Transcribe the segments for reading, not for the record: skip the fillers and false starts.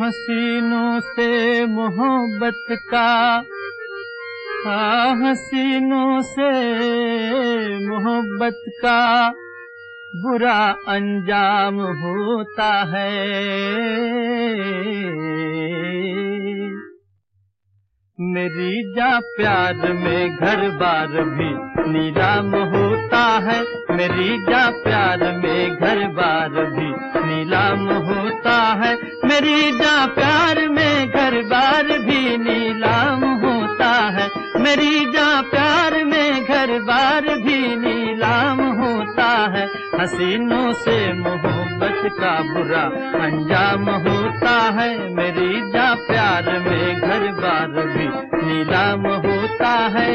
हसीनों से मोहब्बत का, हसीनों से मोहब्बत का बुरा अंजाम होता है। मेरी जा प्यार में घर बार भी नीलाम होता है। मेरी जा प्यार में घर बार भी नीलाम होता है। मेरी जा प्यार में घर बार भी नीलाम होता है। मेरी जा प्यार में घर बार भी नीलाम होता है। हसीनों से मोहब्बत का बुरा अंजाम होता है। मेरी जा प्यार में घर बार भी नीलाम होता है।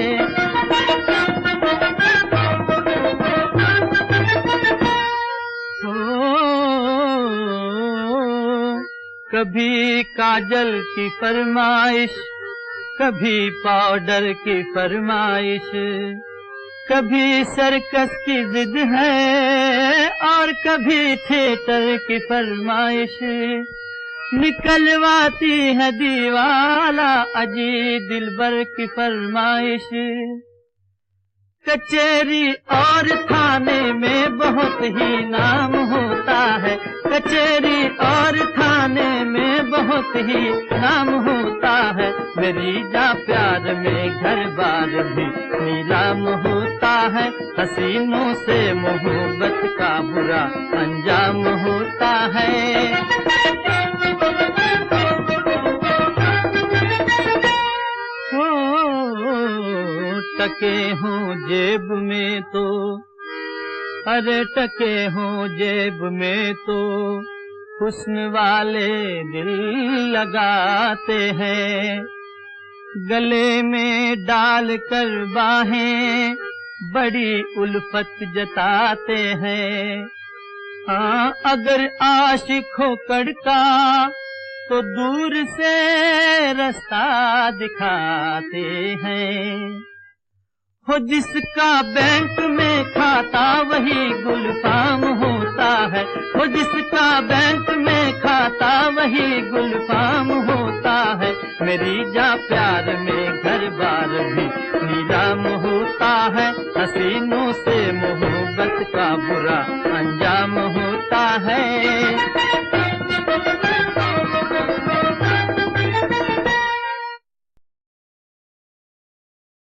कभी काजल की फरमाइश, कभी पाउडर की फरमाइश, कभी सर्कस की जिद है और कभी थिएटर की फरमाइश। निकलवाती है दीवाला अजी दिलबर की फरमाइश। कचहरी और थाने में बहुत ही नाम होता है। कचहरी और थाने में बहुत ही नाम होता है। मेरी जा प्यार में घर बार भी नीलाम होता है। हसीनों से मोहब्बत का बुरा अंजाम होता है। टके हों जेब में तो, अरे टके हों जेब में तो हुस्न वाले दिल लगाते हैं। गले में डाल कर बाहें बड़ी उल्फत जताते हैं। हाँ अगर आशिक हो कड़का तो दूर से रास्ता दिखाते हैं। हो जिसका बैंक में खाता वही गुलफाम होता है। हो जिसका बैंक में खाता वही गुलफाम होता है। मेरी जा प्यार में घर बार भी नीलाम हो